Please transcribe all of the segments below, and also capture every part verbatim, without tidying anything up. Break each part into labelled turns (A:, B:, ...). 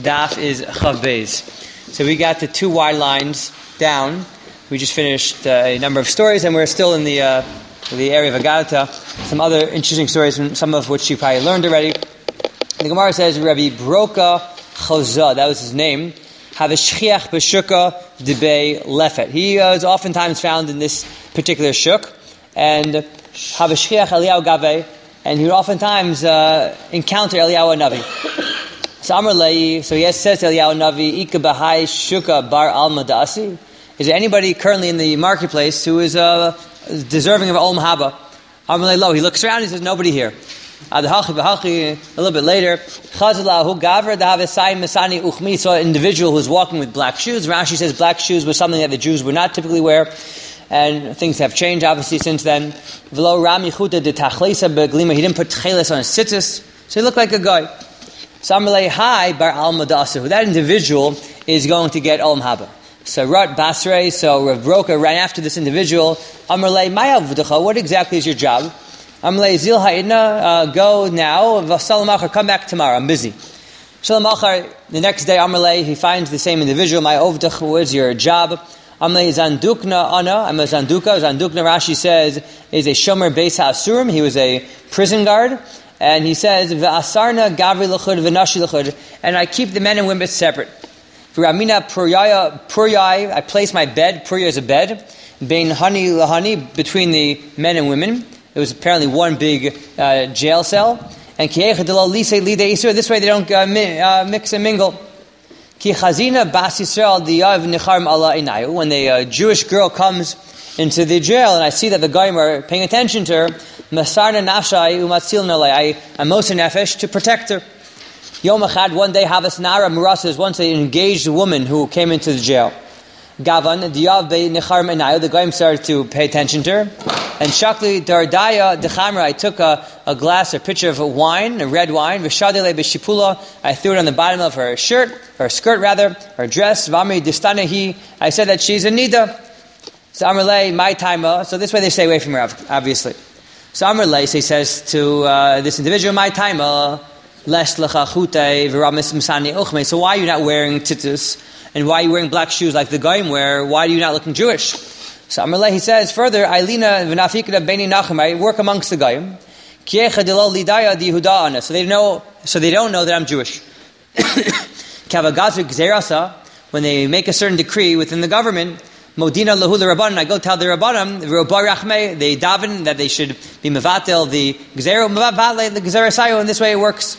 A: daf is Chav Beis. So we got the two wide lines down. We just finished uh, a number of stories, and we're still in the uh, the area of Agadata. Some other interesting stories, some of which you probably learned already. The Gemara says Rabbi Broka Chozah, that was his name. Havashchiach b'shuka debei lefet. He uh, is oftentimes found in this particular shuk, and Havashchiach Eliyahu Gaveh, and he would oftentimes uh, encounter Eliyahu Navi. So Amar Lei, so he says to Eliyahu Navi, Ika b'hai shuka bar alma da'asi. Is there anybody currently in the marketplace who is uh, deserving of Ol Mahaba? Amar Lei lo. He looks around, he says, nobody here. Adahachi b'hachi, a little bit later, Chazalahu gavra dahavesai mesani uchmi, saw an individual who's walking with black shoes. Rashi says black shoes was something that the Jews would not typically wear, and things have changed obviously since then. V'lo rami chuta de tachlesa beglima, he didn't put tcheles on his tzitzis, so he looked like a guy. So Amalei Hai bar alma da'asu, that individual is going to get Ol Mahaba. So Rat Basrei, so Rav Broka ran after this individual. Amalei Mayav v'decha, what exactly is your job? Amalei Zil Ha'idna, go now. V'salam achar, come back tomorrow. I'm busy. Shalom achar, the next day Amalei, he finds the same individual. My ovdach, what is your job? Amalei Zandukna Ana, I'm a Zanduka. Zandukna, Rashi says, is a Shomer Beis HaAsurim. He was a prison guard. And he says, V'asarna gavri l'chud v'nashi l'chud, and I keep the men and women separate. V'ramina puryaya puryai, I place my bed, purya is a bed, bein hani lahani, between the men and women. It was apparently one big uh, jail cell. And ki'echa delo lise lide isur, this way they don't uh, mi- uh, mix and mingle. Ki chazina bas Yisrael diyav nicharm ala inayu, when the uh, Jewish girl comes into the jail, and I see that the goyim are paying attention to her, Masarna nafshai umatzil nalei, I am moser nefesh to protect her. Yom Echad, one day, Havas Nara Murasa is once an engaged woman who came into the jail. Gavan diyav be nicharm inayu, the goyim started to pay attention to her. And Shakli Dardaya Dechamra, I took a, a glass, a pitcher of wine, a red wine, Vishadele Bishipula, I threw it on the bottom of her shirt, her skirt rather, her dress, Vamri Distanahi, I said that she's a Nida. So Amrlei, my timer, so this way they stay away from her, obviously. So Amrlei, so he says to uh, this individual, my timer, Les lecha chute v'ramis msani uchme, so why are you not wearing tzitzis? And why are you wearing black shoes like the goyim wear? Why are you not looking Jewish? So Amrlei, he says further, Ailina v'nafikada beni nachem, I work amongst the goyim. Kiecha delo lidaya di Yehuda ana, so they know, so they don't know that I'm Jewish. Kavagazu gzerasa, when they make a certain decree within the government, Modina lahu l'Rabbanan, I go tell the Rabbanim, they daven that they should be mevatel the gzero, mevatel the gzero sayo, and this way it works.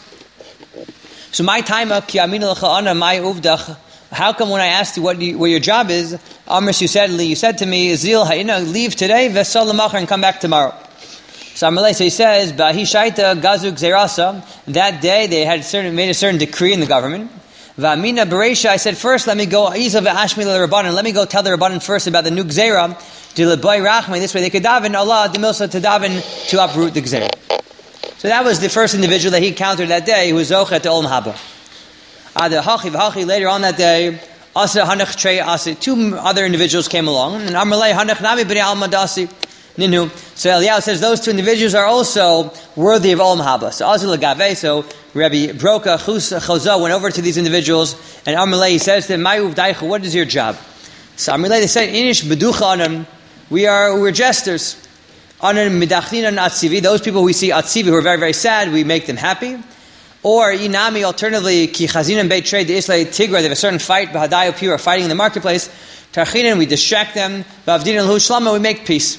A: So my time up, ki amina l'cha ana, my uvdach, how come when I asked you what, you, what your job is, Amris, you said, you said to me, Zil ha'ina, leave today, v'sal l'machar, and come back tomorrow. So Amalei, so he says, Bahi shaita gazu gzerasa, that day they had certain, made a certain decree in the government. V'amina bereisha, I said, first let me go, Isa v'ashmi l'Rabbanan, let me go tell the Rabbanan first about the new gzera, d'leboy rachmei, this way they could daven, Allah, d'milsa to daven, to uproot the gzera. So that was the first individual that he encountered that day, who was zochet to Ol Mahaba. Ada hachi v'hachi, later on that day, asa hanach trei asa, two other individuals came along, and Amrlei hanach nami b'nei alma dasi, ninu. So Eliyahu says those two individuals are also worthy of Ol Mahaba. So Azul Agave, so Rabbi Broka Chozah went over to these individuals, and Amrlei, he says to them, Mayu v'daicha, what is your job? So Amrlei, they said, Inish beducha anam, we are, we're jesters. Anam midachnin atzivi, those people we see atzivi who are very, very sad, we make them happy. Or inami, alternatively, ki chazinan beit trade the Islay tigra, they have a certain fight, b'hadayu pure, fighting in the marketplace. Tarchinan, we distract them. B'avdinan lahu shlama, we make peace.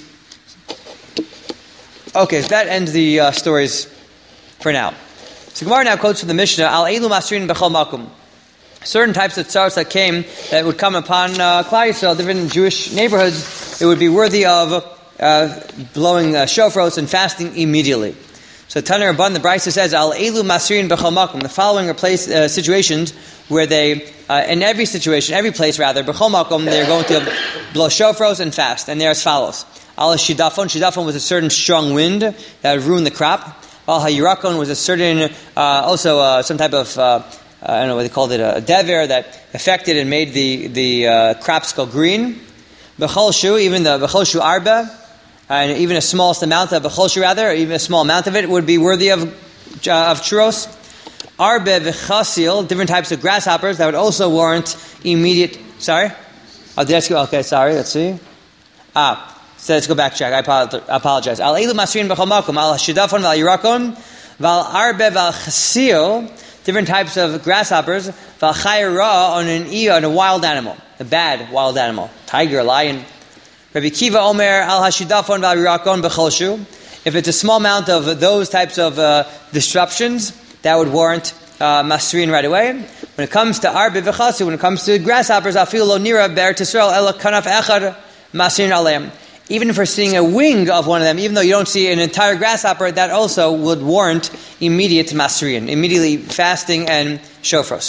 A: Okay, so that ends the uh, stories for now. So Gemara now quotes from the Mishnah, Al elu masrin b'chol makum. Certain types of tzaros that came, that would come upon uh, Klal Yisrael, different Jewish neighborhoods, it would be worthy of uh, blowing uh, shofros and fasting immediately. So Tanur Rabban, the Brisa says, Al elu masrin b'chol makum. The following are place, uh, situations where they, uh, in every situation, every place rather, b'chol makum, they're going to blow shofros and fast. And they're as follows. Al shidafon, shidafon was a certain strong wind that would ruin the crop. Al hayurakon was a certain, uh, also uh, some type of, uh, I don't know what they called it, a dever that affected and made the the uh, crops go green. B'chol shu, even the b'chol shu arba, and even a smallest amount of b'chol shu rather, even a small amount of it would be worthy of uh, of churros. Arbe v'chasil, different types of grasshoppers that would also warrant immediate. Sorry, oh, did I go? Okay, sorry. Let's see. Ah, so let's go back check. I apologize. Al elu masrin b'chol makom, al shidafon v'al yirakon, v'al arbe v'al chasil, different types of grasshoppers, v'al chayra on an iya, on a wild animal, a bad wild animal, tiger, lion. Rabbi Kiva Omer al hashidafon v'al yirakon b'cholshu. If it's a small amount of those types of uh, disruptions, that would warrant uh, masrin right away. When it comes to arbe v'chasu, when it comes to grasshoppers, afilu lo nira be'eretz Yisrael ela kanaf echad masrin aleim. Even if we're seeing a wing of one of them, even though you don't see an entire grasshopper, that also would warrant immediate masrin, immediately fasting and shofros.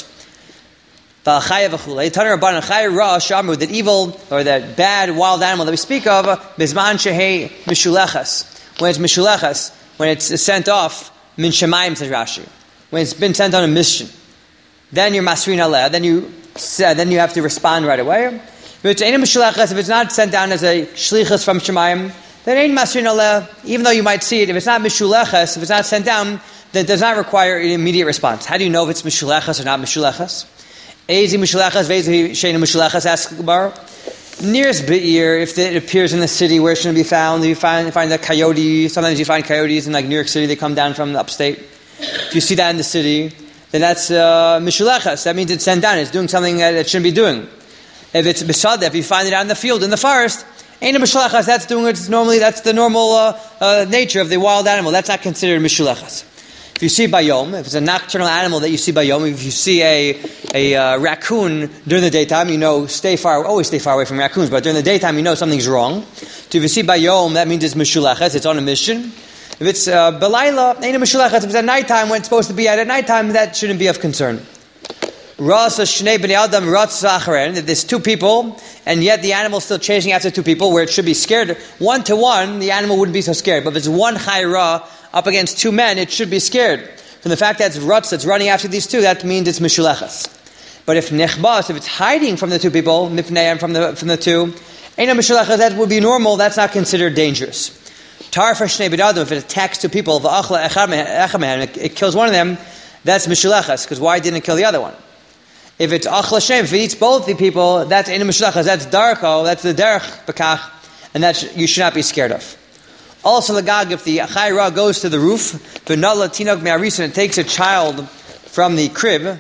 A: That evil or that bad wild animal that we speak of, bizman shehei mishulechas. When it's mishulechas, when it's sent off, min shemayim, says Rashi. When it's been sent on a mission, then you're masrin aleh. Then you then you have to respond right away. If it's ain't mishulechas, if it's not sent down as a shlichus from shemayim, then ain't masrin aleh. Even though you might see it, if it's not mishulechas, if it's not sent down, then it does not require an immediate response. How do you know if it's mishulechas or not mishulechas? Ezi mishulechas, vezi sheina mishulechas. Ask Gemara. Nearest be'ir, if it appears in the city where it shouldn't be found, you find, you find the coyote. Sometimes you find coyotes in like New York City. They come down from the upstate. If you see that in the city, then that's uh, mishulechas. That means it's sent down. It's doing something that it shouldn't be doing. If it's besada, if you find it out in the field, in the forest, ain't a mishulechas. That's doing it normally. That's the normal uh, uh, nature of the wild animal. That's not considered mishulechas. If you see bayom, if it's a nocturnal animal that you see bayom, if you see a a uh, raccoon during the daytime, you know stay far, always stay far away from raccoons. But during the daytime, you know something's wrong. So if you see bayom, that means it's mishulechas. It's on a mission. If it's uh, belayla, ain't a mishulechas. If it's at nighttime, when it's supposed to be at at nighttime, that shouldn't be of concern. Rasa shnei bnei adam ratza acharen. That there's two people, and yet the animal's still chasing after two people, where it should be scared. One to one, the animal wouldn't be so scared. But if it's one chayra up against two men, it should be scared. From the fact that it's rutz that's running after these two, that means it's mishulechas. But if nechbas, if it's hiding from the two people, mipneim from the from the two, ain't a mishulechas, that would be normal. That's not considered dangerous. Tar for shnei b'nei adam, if it attacks two people, v'achla echad mehem, it kills one of them, that's mishulechas, because why didn't it kill the other one? If it's achla shem, if it eats both the people, that's ain't a mishulechas, that's darko, that's the derech bekach, and that you should not be scared of. Also, the gag, if the chayra goes to the roof, v'nala tinok me'arisa, and takes a child from the crib,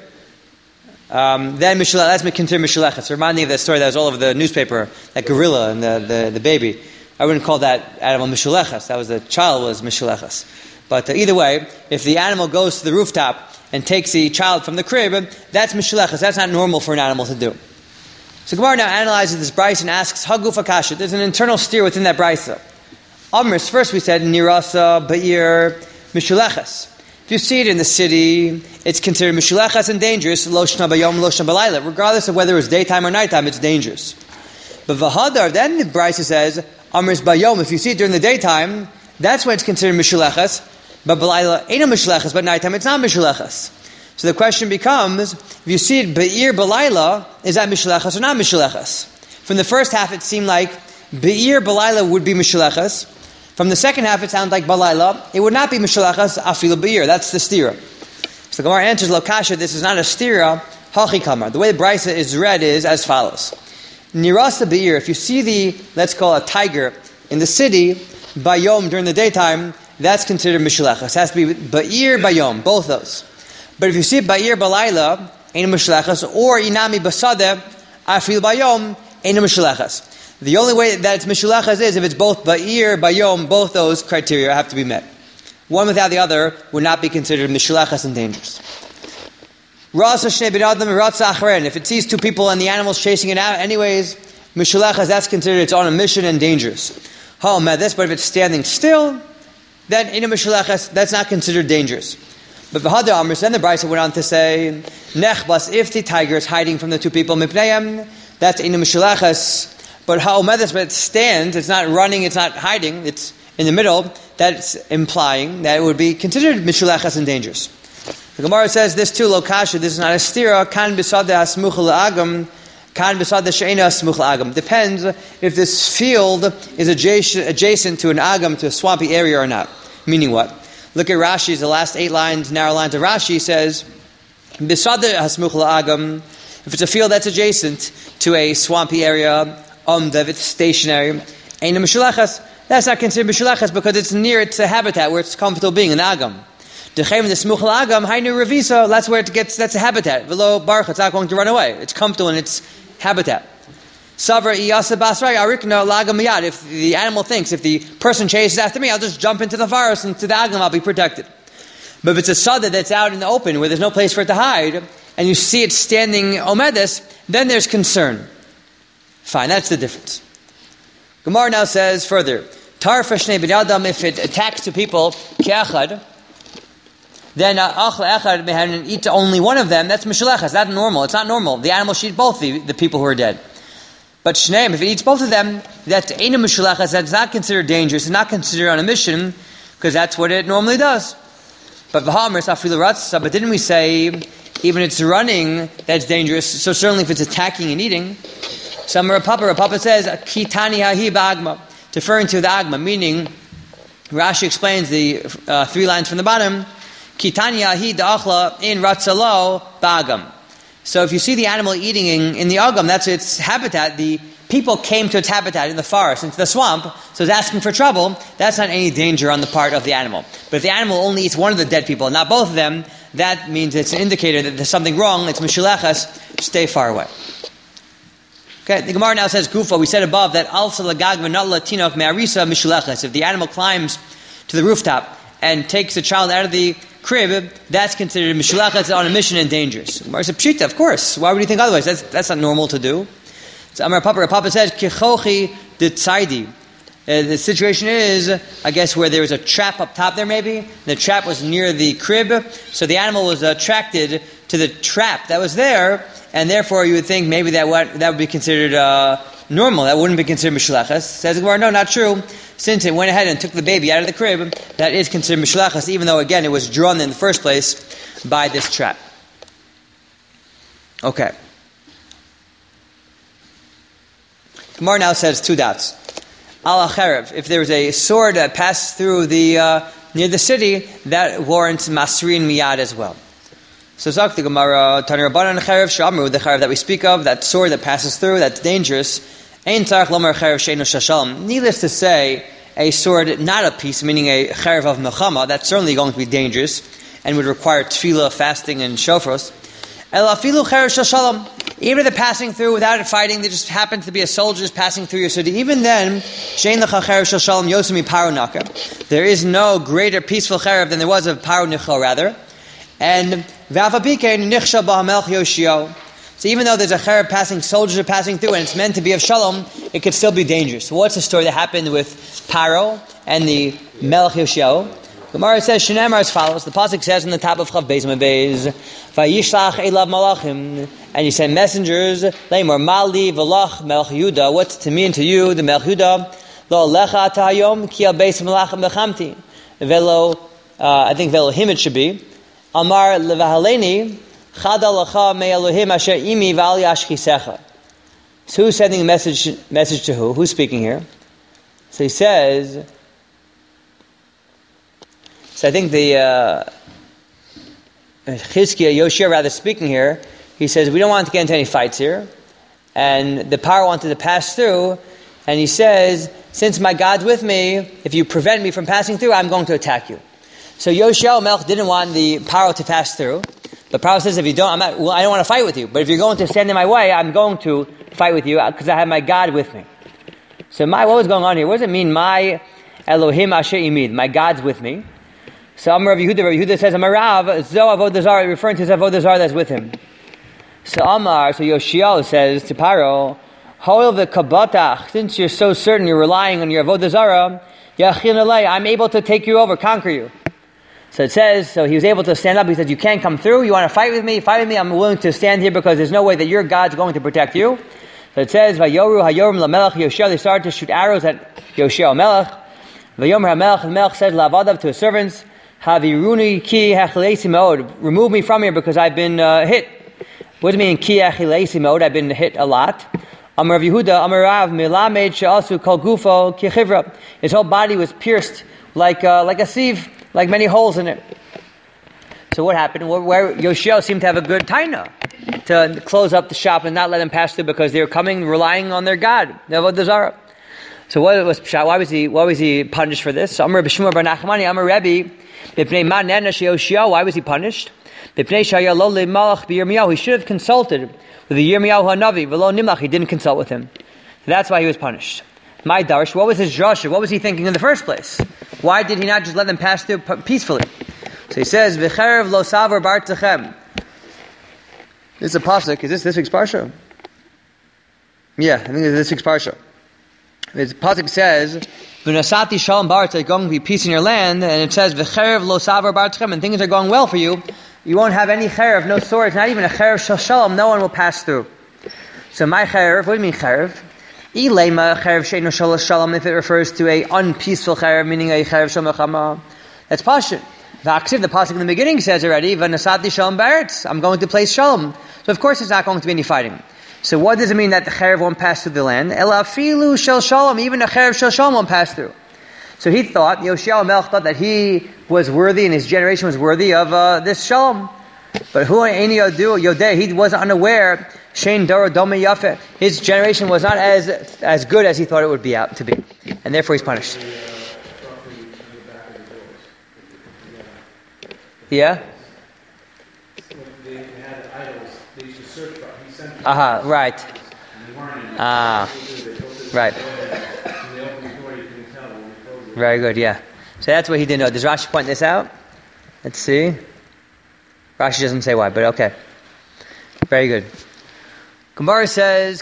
A: um, then mishulech, that's considered mishulechas. Remind me of that story that was all over the newspaper, that gorilla and the, the, the baby. I wouldn't call that animal mishulechas. That was the child was mishulechas. But uh, either way, if the animal goes to the rooftop and takes the child from the crib, that's mishulechas. That's not normal for an animal to do. So Gemara now analyzes this brisa and asks, Haguf akasha. There's an internal steer within that brisa. Amris, first we said, Nirasa, Ba'ir, Mishulechas. If you see it in the city, it's considered Mishulechas and dangerous, Lo Shna Bayom, Lo Shna Balayla. Regardless of whether it's daytime or nighttime, it's dangerous. But Vahadar, then the Brisa says, Amris Bayom, if you see it during the daytime, that's when it's considered Mishulechas. But Balayla ain't a Mishulechas, but nighttime it's not Mishulechas. So the question becomes, if you see it Ba'ir, Balayla, is that Mishulechas or not Mishulechas? From the first half, it seemed like Be'ir Balayla would be Mishulechas. From the second half, it sounds like Balayla. It would not be Mishulechas, Afilu Be'ir. That's the stira. So the Gemara answers, Lokasha, this is not a stira, Hachi Kamar. The way the Brisa is read is as follows. Nirasa Be'ir, if you see the, let's call it a tiger, in the city, Bayom, during the daytime, that's considered Mishulechas. It has to be Be'ir, Bayom, both those. But if you see Be'ir, Balayla, ain't a Mishulechas, or Inami Basade, Afilu Bayom, ain't a Mishulechas. The only way that it's mishulechas is if it's both ba'ir, bayom, both those criteria have to be met. One without the other would not be considered mishulechas and dangerous. Rasa shnei bnei adam ratza acharen. If it sees two people and the animal's chasing it out, anyways, mishulechas, that's considered it's on a mission and dangerous. Ha this, but if it's standing still, then in a mishulechas, that's not considered dangerous. But v'hada amris, then the Brisa went on to say, nechbas, if the tiger is hiding from the two people, mipneim, that's in a mishulechas. But ha'omedes, but it stands, it's not running, it's not hiding, it's in the middle, that's implying that it would be considered mishulechas and dangerous. The Gemara says this too, lokasha, this is not a stira, kan bisad hasmuch la'agam, kan bisad she'ena hasmuch la'agam. Depends if this field is adjacent, adjacent to an agam, to a swampy area or not. Meaning what? Look at Rashi's, the last eight lines, narrow lines of Rashi says, Bisada hasmuch la'agam, if it's a field that's adjacent to a swampy area, um, if it's stationary, ain't a mishulachas, that's not considered mishulachas because it's near its habitat where it's comfortable being, an agam. Dechem the smuch la'agam, hainu revisa, that's where it gets, that's a habitat. Velo baruch, it's not going to run away. It's comfortable in its habitat. Savra iyasa basrai arikna lagam miyad. If the animal thinks, if the person chases after me, I'll just jump into the forest, into the agam, I'll be protected. But if it's a sada that's out in the open, where there's no place for it to hide, and you see it standing omedes, then there's concern. Fine, that's the difference. Gemara now says further, Tarfa shnei b'nei, if it attacks two people, ke'achad, then achla echad mehan eat only one of them, that's mishalechas, that's normal, it's not normal. The animal should eat both the, the people who are dead. But shneim, if it eats both of them, that's eina mishalechas, that's not considered dangerous, it's not considered on a mission, because that's what it normally does. But v'hamers afilu ratzah, but didn't we say, even if it's running, that's dangerous, so certainly if it's attacking and eating. Some Rapapa, Rapapa says, kitani hahi ba'agma, referring to the agma, meaning, Rashi explains the uh, three lines from the bottom, kitani hahi da'achla in ratzalo ba'agam. So if you see the animal eating in, in the agam, that's its habitat, the people came to its habitat in the forest, into the swamp, so it's asking for trouble, that's not any danger on the part of the animal. But if the animal only eats one of the dead people, not both of them, that means it's an indicator that there's something wrong, it's mishulechas, stay far away. Okay, the Gemara now says, Gufa, we said above that alsa lagag v'natla tinok me'arisa mishulechas. If the animal climbs to the rooftop and takes the child out of the crib, that's considered mishulechas, on a mission and dangerous. Gemara said, pshita, of course, why would you think otherwise? That's, that's not normal to do. So Amar Papa, Papa says, Kichochi de tzaidi. Uh, the situation is, I guess, where there was a trap up top there maybe. The trap was near the crib, so the animal was attracted to the trap that was there, and therefore you would think maybe that would, that would be considered uh, normal. That wouldn't be considered mishlachas. Says the Gemara, no, not true. Since it went ahead and took the baby out of the crib, that is considered mishlachas, even though, again, it was drawn in the first place by this trap. Okay. Gemara now says two dots. Al acherev, if there was a sword that passed through the uh, near the city, that warrants masrin miyad as well. So Zak the Gemara, Tani Rabbanan acherev shamru, the acherev that we speak of, that sword that passes through, that's dangerous. Ein tzarich lomar acherev sheinu shashalom. Needless to say, a sword not a piece, meaning a acherev of milchama, that's certainly going to be dangerous and would require tefillah, fasting, and shofros. El afilu acherev shashalom. Even if they're passing through without it fighting, they just happen to be a soldier just passing through your city. Even then, shein lecha cherev shel shalom yosemi paro naka. There is no greater peaceful cherev than there was of paro nichel, rather. And v'afapike nichshel b'hamelch Yoshio. So even though there's a cherev passing, soldiers are passing through, and it's meant to be of shalom, it could still be dangerous. So what's the story that happened with Paro and the Melech Yoshio? Gemara says, Shenemar as follows. The pasuk says in the top of Chav Beis Mebez, Vayishlach elav malachim, and he sent messengers, Leimor Mali v'lach Melech Yehuda. What's to mean to you, the Melech Yehuda? Lo lecha tahayom ki al beis malachim bechamti. Velo, uh, I think velo him it should be. Amar levahaleni chada lecha me Elohim asher imi v'al yashchisecha. So who's sending a message? Message to who? Who's speaking here? So he says. So I think the uh, Chizkiah, Yoshia rather speaking here, he says, we don't want to get into any fights here. And the power wanted to pass through, and he says, since my God's with me, if you prevent me from passing through, I'm going to attack you. So Yoshia Melch didn't want the power to pass through. The power says, if you don't, I'm not, well, I don't want to fight with you. But if you're going to stand in my way, I'm going to fight with you, because I have my God with me. So my, what was going on here? What does it mean, my Elohim Asher Imid, my God's with me? So Amar Rav Yehuda, Rav Yehuda says, Amarav, Zo Avodah Zarah, referring to his Avodah Zarah that's with him. So Amar, so Yoshiel says to Paro, Hoil v'kabatach, since you're so certain you're relying on your Avodah Zarah, Yachin alei, I'm able to take you over, conquer you. So it says, so he was able to stand up, he said, you can't come through, you want to fight with me, fight with me, I'm willing to stand here because there's no way that your God's going to protect you. So it says, Vayoru hayorim lamelech Yoshia, they started to shoot arrows at Yoshia Melech. Vayomer hamelech, the Melech said, Lavadav to his servants, Haviruni ki hachilesi mode. Remove me from here because I've been uh, hit. What does it mean ki hachilesi mode? I've been hit a lot. Amar Rav Yehuda, Amar Rav, Milamed she'asu kol gufo ki chivra. His whole body was pierced like uh, like a sieve, like many holes in it. So what happened? Where, where Yoshio seemed to have a good taina to close up the shop and not let them pass through because they were coming relying on their God, the Avodah Zarah. So what was why was he why was he punished for this? Amar B'Shmuel bar Nachmani, Amar Rebbe, B'pnei ma nena sheYoshio. Why was he punished? B'pnei shaya lo lemalach b'Yirmiyahu. He should have consulted with the Yirmiyahu Hanavi. V'lo nimlach. He didn't consult with him. That's why he was punished. My darsh. What was his drasha? What was he thinking in the first place? Why did he not just let them pass through peacefully? So he says, "V'cherev lo savar bar techem." This is a pasuk. Is this this week's parsha? Yeah, I think it's this week's parsha. The pasuk says, "V'nasati shalom bar," there's going to be peace in your land, and it says, "V'cherev lo savar bar techem," and things are going well for you. You won't have any cherev, no swords, not even a cherev shel shalom. No one will pass through. So my cherev, what do you mean cherev? Ilema cherev sheinu shel shalom. If it refers to a unpeaceful cherev, meaning a cherev shel mechama, that's pashut. The Aksiv, the pasuk in the beginning says already, "V'nasati shalom baretz." I'm going to place shalom. So of course, there's not going to be any fighting. So what does it mean that the cherev won't pass through the land? Ela afilu shel shalom. Even a cherev shel shalom won't pass through. So he thought, Yoshio Melech thought that he was worthy and his generation was worthy of uh, this shalom. But who any Yodeh, he was unaware. Shein Doro Dome Yafeh. His generation was not as as good as he thought it would be out to be, and therefore he's punished. Yeah. Aha, uh-huh, right. Ah, right. Very good, yeah. So that's what he didn't know. Does Rashi point this out? Let's see. Rashi doesn't say why, but okay. Very good. Gemara says,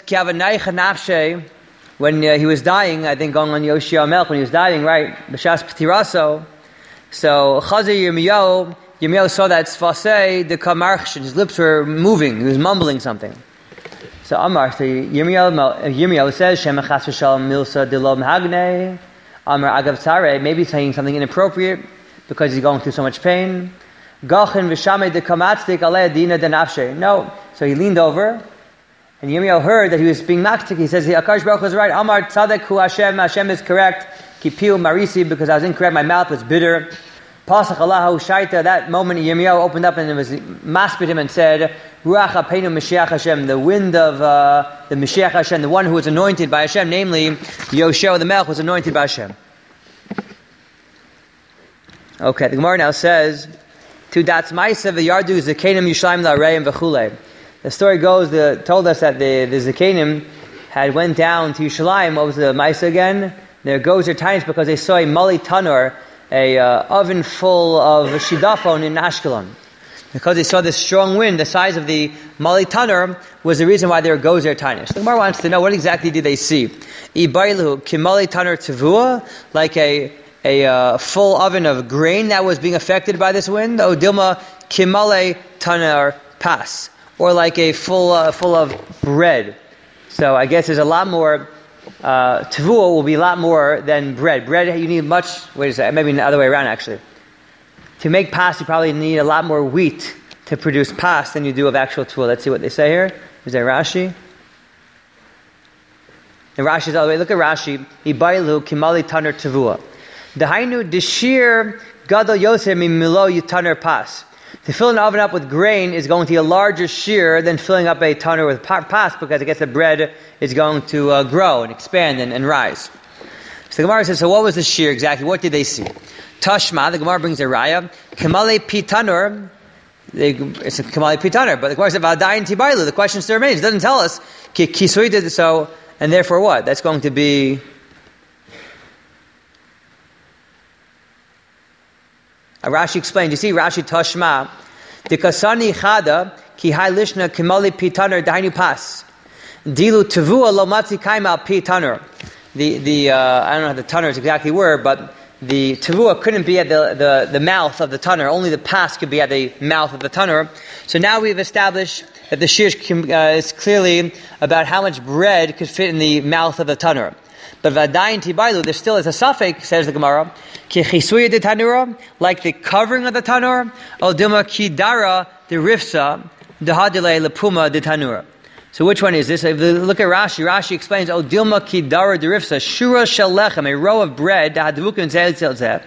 A: when uh, he was dying, I think going on Yoshio Melech, when he was dying, right? B'shas P'tiraso. So Chazer Yirmiyahu, Yirmiyahu saw that Sfasei, the Kamarch, his lips were moving, he was mumbling something. So Amar, so Yirmiyahu, Yirmiyahu says, Shem Chas V'Shalom Milsa Dilo M'Hagnei, Amar Agav Tzareh, maybe he's saying something inappropriate because he's going through so much pain. Gachin V'Shamei de Kamatzdik Alei Dina de Nafshe. No. So he leaned over, and Yirmiyahu heard that he was being maktik. He says, Akash Baruch was right. Amar Tzadek Hu Hashem, Hashem is correct. Kipiu Marisi, because I was incorrect, my mouth was bitter. Pasach Allahu Shaita, that moment Yirmiyahu opened up and it was masped him and said, Ruach HaPeinu Mashiach Hashem, the wind of uh, the Mashiach Hashem, the one who was anointed by Hashem, namely Yoshio the Melech was anointed by Hashem. Okay, the Gemara now says, to Dats Maisa v'Yardu Zekanim Yishlayim La'Reim v'Chulei. The story goes, the, told us that the, the Zekanim had went down to Yerushalayim. What was the Maisa again? Their goats are tiny because they saw a Mali Tanur, a uh, oven full of shidafon in Ashkelon. Because they saw this strong wind, the size of the Mali Tanur was the reason why their goats are tiny. So the Gemara wants to know, what exactly did they see? Ibailu Kimali Tanur Tavua, like a a uh, full oven of grain that was being affected by this wind. O Dilma Kimale Tanur Pas, or like a full uh, full of bread. So I guess there's a lot more. Uh, Tavua will be a lot more than bread. Bread you need much. Wait a second, maybe the other way around actually. To make pas, you probably need a lot more wheat to produce pas than you do of actual tavua. Let's see what they say here. Is there Rashi? And Rashi's all the way. Look at Rashi. Ibailu Kimali Tanur Tavua. Dahainu deshir gadol yoser mimilo yitaner pas. To fill an oven up with grain is going to be a larger shear than filling up a tanur with pas, because I guess the bread is going to uh, grow and expand and, and rise. So the Gemara says, so what was the shear exactly? What did they see? Tashma, the Gemara brings a raya. Kamale pi tanur. It's a kamale pi tanur, but the Gemara says v'adayin tibailu. The question still remains. It doesn't tell us ki kisui did so, and therefore what? That's going to be. Rashi explained, you see, Rashi Tashma, the Kasani Chada, Ki Hai Lishna Kimali Pitaner Dainu Pas. Dilu Tavua Lomati Kaima Pitaner. The, the, uh, I don't know how the tanners exactly were, but the Tavua couldn't be at the, the, the mouth of the tanner. Only the pas could be at the mouth of the tanner. So now we've established that the shir uh, is clearly about how much bread could fit in the mouth of the tanner. But v'adayin tibailu, there still is a suffix, says the Gemara, ki chisuya de tanura, like the covering of the tanur, o dilma ki dara de rifsa, de hadile lepuma de tanura. So which one is this? If you look at Rashi, Rashi explains, o dilma ki dara de rifsa, shura shel lechem, a row of bread, da hadvukin zel zel zeh,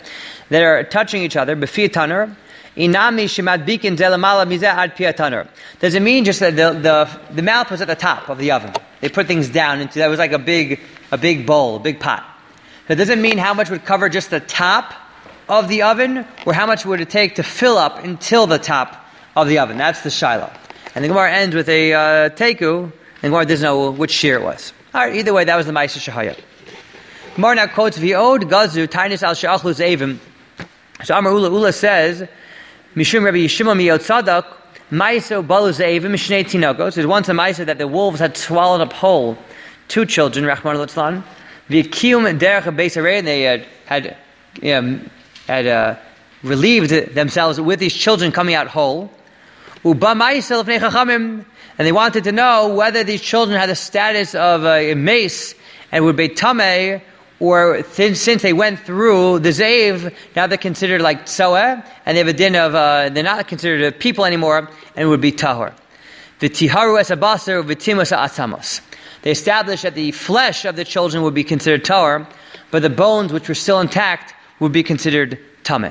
A: that are touching each other, b'fi tanur, inami shemadbikin zelamala mizeh ad pi tanur. Does it mean just that the, the the mouth was at the top of the oven? They put things down into that was like a big a big bowl, a big pot. So does it mean how much would cover just the top of the oven, or how much would it take to fill up until the top of the oven? That's the Shiloh. And the Gemara ends with a uh, teku, and the Gemara doesn't know which shear it was. All right, either way, that was the Ma'aseh Shahaya. Gemara now quotes V'od gazu tainis al she'achlu zeivim. So Amar Ula Ula says, Mishum Rabbi Yishimon miyot tzadok, Ma'aseh balu zeivim mishnei tinogos. There's once a Ma'aseh that the wolves had swallowed up whole two children, Rachmana litzlan. V'kium derech beis harei, and they had had, you know, had uh, relieved themselves with these children coming out whole. Uba Ma'aseh l'fnei chachamim, and they wanted to know whether these children had the status of a mace and would be tameh, or th- since they went through the Zayv, now they're considered like Tzoeh, and they have a din of, uh, they're not considered people anymore, and it would be Tahor. V'tiharu es abasar v'timus ha'atzamos. They established that the flesh of the children would be considered Tahor, but the bones, which were still intact, would be considered Tameh.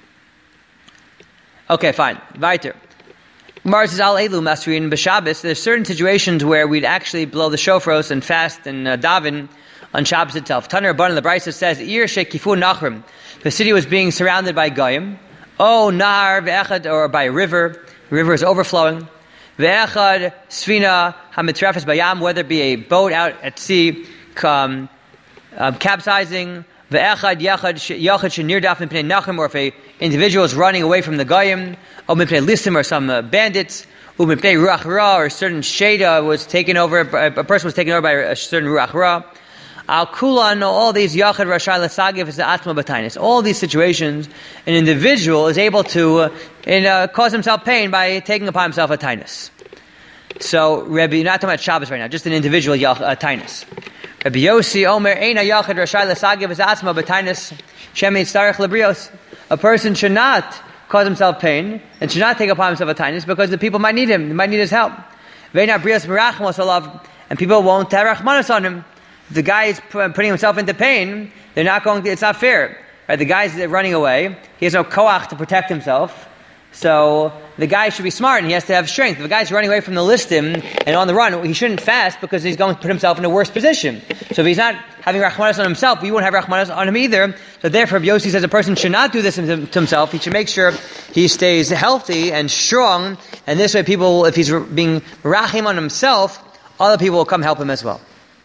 A: Okay, fine. Weiter. Gemara says, Al Elu Masrin b'Shabbos. There's certain situations where we'd actually blow the shofros and fast and uh, daven on Shabbos itself. Taner Rabban, the Brisa says, Ir shekifu nachrim. The city was being surrounded by goyim. Oh, nahar ve'echad, or by a river. The river is overflowing. Ve'echad sfina hamitrafes bayam, whether it be a boat out at sea um, um, capsizing. Ve'echad yachad yachad shenir dafin pnei nachrim, or if a individual is running away from the goyim, or mipnei listim, or some uh, bandits. Umipnei ruach ra, or a certain shada was taken over. A person was taken over by a certain ruach ra. Al Kulan, all these Yachad Rashai L'Sagiv is the Atma B'Tainis. All these situations, an individual is able to uh, in, uh, cause himself pain by taking upon himself a Tainus. So, Rabbi, not talking about Shabbos right now, just an individual yach, uh, Tainus. Rabbi Yossi Omer, Eina Yachad Rashai L'Sagiv is Atma B'Tainis, Shemi Tzarech L'Brios. A person should not cause himself pain, and should not take upon himself a Tainus, because the people might need him, they might need his help. Ve'ina Brios Merachmos Alav, and people won't have Rachmanos on him. The guy is putting himself into pain, they're not going to, it's not fair. Right? The guy's running away, he has no koach to protect himself, so the guy should be smart and he has to have strength. If the guy's running away from the listim and on the run, he shouldn't fast because he's going to put himself in a worse position. So if he's not having rachmanas on himself, we won't have rachmanas on him either. So therefore, if Yossi says a person should not do this to himself, he should make sure he stays healthy and strong, and this way people, if he's being rachim on himself, other people will come help him as well.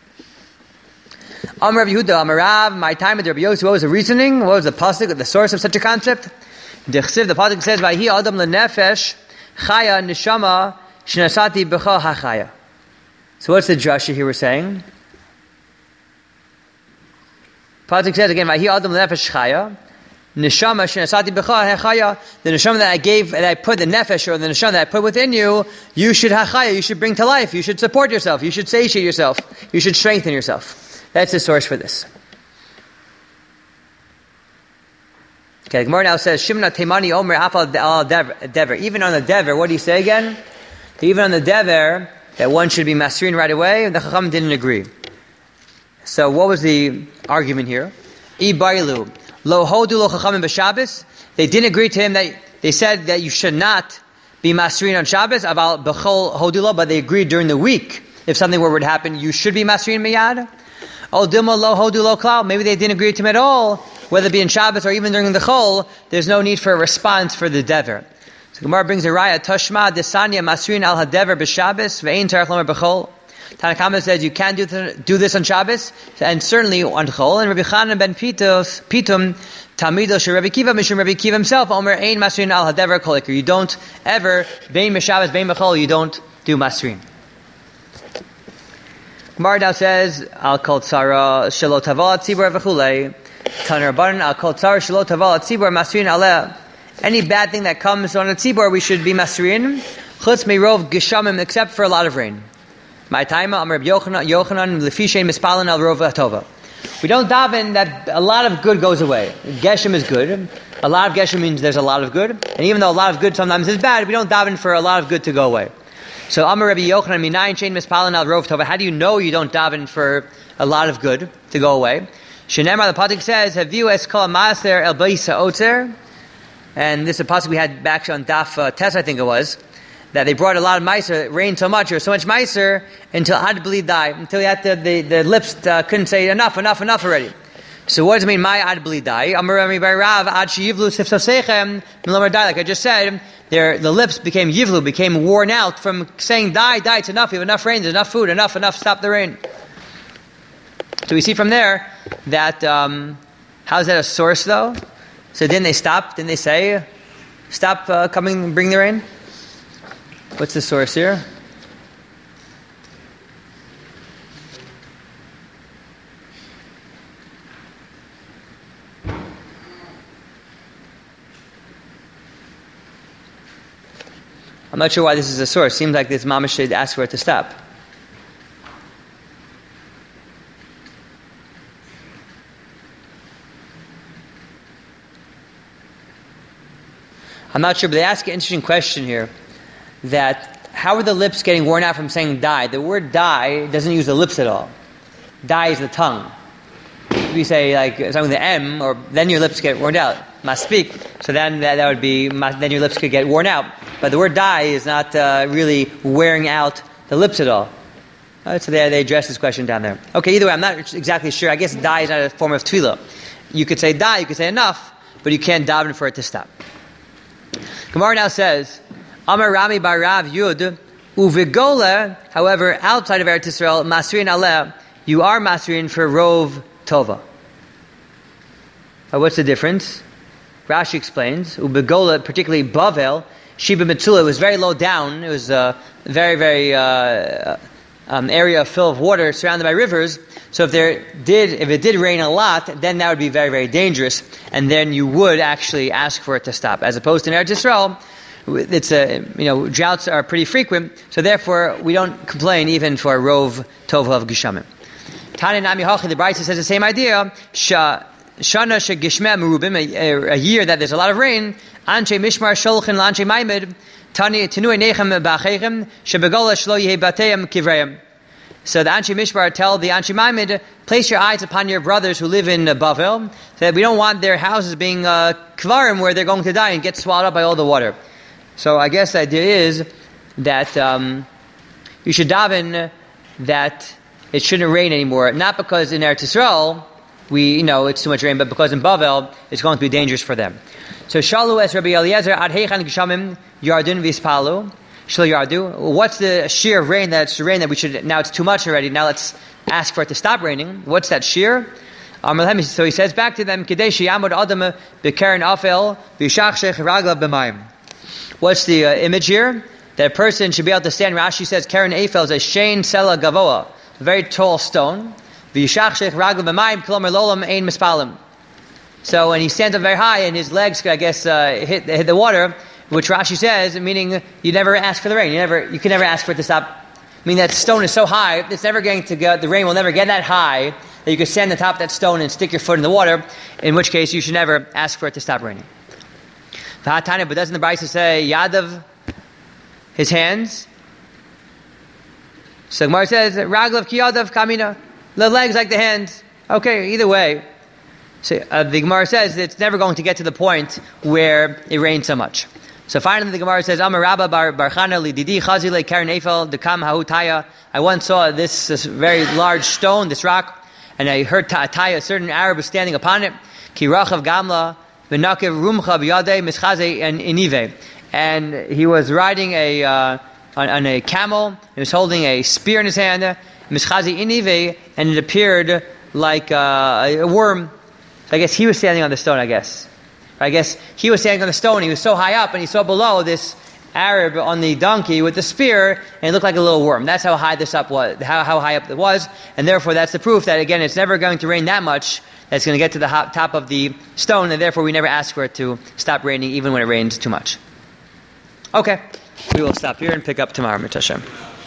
A: Amar Rabbi Yehuda, Amar Rav, my time with Rabbi Yossi, what was the reasoning? What was the pasuk, the source of such a concept? The pasuk says, "Vayhi adam lenefesh chaya neshama shenasati b'cha hachaya." So what's the drasha here we're saying? Pasuk says again, "Vayhi adam lenefesh chaya neshama shenasati b'cha hachaya." The neshama that I gave, that I put, the nefesh, or the neshama that I put within you, you should hachaya, you should bring to life, you should support yourself, you should satiate yourself, you should strengthen yourself. That's the source for this. Okay, the Gemara now says, Shimna Teimani Omer Afal al Dever. Even on the Dever, what do you say again? Even on the Dever, that one should be Masrin right away, the Chacham didn't agree. So what was the argument here? I Barilu. Lo Hodu Lo Chachamim B'Shabbos. They didn't agree to him that, they said that you should not be Masrin on Shabbos, Aval B'chol Hodu, but they agreed during the week, if something were to happen, you should be Masrin Miyad. Oh, Dilma Lo Hodu Lo Klal. Maybe they didn't agree to him at all, whether it be in Shabbos or even during the Chol. There's no need for a response for the Dever. So Gemara brings a raya, Tashma Desanya Masrin Al Hadever B'Shabbos Ve'ein Tarech Lomer B'Chol. Tanakama says you can do th- do this on Shabbos and certainly on Chol. And Rabbi Chanan ben Pitos Pitum Tamido Shel Rabbi Kiva Mishum Rabbi Kiva himself Omer Ein Masrin Al Hadever Kolikar. You don't ever Ve'ein B'Shabbos Ve'ein B'Chol. You don't do Masrin. Gemara now says, Al kol tzara shelo taval tzibur v'chulei. Taner Rabbanan, Al kol tzara shelo taval tzibur masrin aleh. Any bad thing that comes on a tzibur, we should be masrin. Chutz meirov geshamim, except for a lot of rain. My time, Amar Yochanan, Yochanan lefi shein mispalin al rov tova. We don't daven that a lot of good goes away. Geshem is good. A lot of geshem means there's a lot of good. And even though a lot of good sometimes is bad, we don't daven for a lot of good to go away. So Amar Rabbi Yochanan, Minayin shein mispalin al rov tova. How do you know you don't daven for a lot of good to go away? Shenemar, the pasuk says, "Haviu es kol maaser el beisa otzer," and this is a pasuk we had back on Daf uh, Tes, I think it was, that they brought a lot of meiser. It rained so much, there was so much meiser until Ad Bli died, until had to, the the lips uh, couldn't say enough, enough, enough already. So what does it mean? My Ad Bli die? Amarami by Rav Ad Sheyivlu Sifsosechem Milomar die. Like I just said, their the lips became yivlu, became worn out from saying die, die. It's enough. You have enough rain. There's enough food. Enough, enough. Stop the rain. So we see from there that um, how is that a source though? So then they stop. Then they say, stop uh, coming, bring the rain. What's the source here? I'm not sure why this is a source. Seems like this mama should ask for it to stop. I'm not sure, but they ask an interesting question here. That how are the lips getting worn out from saying die? The word die doesn't use the lips at all. Die is the tongue. If you say like something with the M, or then your lips get worn out. Maspik. So then that, that would be, then your lips could get worn out. But the word die is not uh, really wearing out the lips at all. Right, so they, they address this question down there. Okay, either way, I'm not exactly sure. I guess die is not a form of tefillah. You could say die, you could say enough, but you can't daven for it to stop. Gemara now says, Amar Rami bar Rav Yud, Uvigola, however, outside of Eretz Yisrael, Masrin Aleh, you are Masrin for Rov Tova. Now, what's the difference? Rashi explains, Uvigola, particularly Bavel, Sheba Metzula, it was very low down, it was a very, very uh, um, area full of water surrounded by rivers, so if there did, if it did rain a lot, then that would be very, very dangerous, and then you would actually ask for it to stop, as opposed to in Eretz Yisrael, it's a, you know, droughts are pretty frequent, so therefore we don't complain even for Rov Tova of Geshamim. Tani Nami Hachi, the Brisa says the same idea. Shana Shegishmeh Merubim, a year that there's a lot of rain. Anshe Mishmar Sholchin Lanshe Maimed Tani Tenui Nechem Bachechem Shebegola Shlo Yehe Bateim Kivreim. So the Anshe Mishmar tell the Anshe Maimed, place your eyes upon your brothers who live in uh, Bavel, that we don't want their houses being uh, kvarim where they're going to die and get swallowed up by all the water. So I guess the idea is that um, you should daven that it shouldn't rain anymore. Not because in Eretz Yisrael we, you know, it's too much rain, but because in Bavel it's going to be dangerous for them. So Shalu es Rabbi Eliezer ad heichan geshamim yardun vispalu shel yardu. What's the shear of rain that's rain that we should, now it's too much already, now let's ask for it to stop raining. What's that shear? So he says back to them, Kedei sheyamod adam bekeren afel v'yishachshech raglav b'mayim. What's the uh, image here? That a person should be able to stand. Rashi says, Karen Eiffel is a shein sela gavoa, a very tall stone. V'yishachshech raglav b'mayim kilomer lolam ein mispalim. So when he stands up very high and his legs, I guess, uh, hit, hit the water, which Rashi says, meaning you never ask for the rain. You never, you can never ask for it to stop. I mean, that stone is so high, it's never going to go, the rain will never get that high that you can stand on top of that stone and stick your foot in the water, in which case you should never ask for it to stop raining. But doesn't the Brisa say Yadav, his hands? So Gemara says Raglav ki Yadav kamina, the legs like the hands. Okay, either way. So uh, the Gemara says that it's never going to get to the point where it rains so much. So finally the Gemara says Amar Rabba bar Barchana li Didi Chazile Karen Eiffel Dekam Hahutaya. I once saw this, this very large stone, this rock, and I heard Taya, a certain Arab was standing upon it. Ki Rachav Gamla. And he was riding a uh, on, on a camel. He was holding a spear in his hand, and it appeared like uh, a worm. So I guess he was standing on the stone. I guess, I guess he was standing on the stone. He was so high up, and he saw below this Arab on the donkey with the spear, and it looked like a little worm. That's how high this up was. How how high up it was, and therefore that's the proof that again it's never going to rain that much. That's going to get to the top of the stone, and therefore we never ask for it to stop raining, even when it rains too much. Okay, we will stop here and pick up tomorrow, Mitzvah Hashem.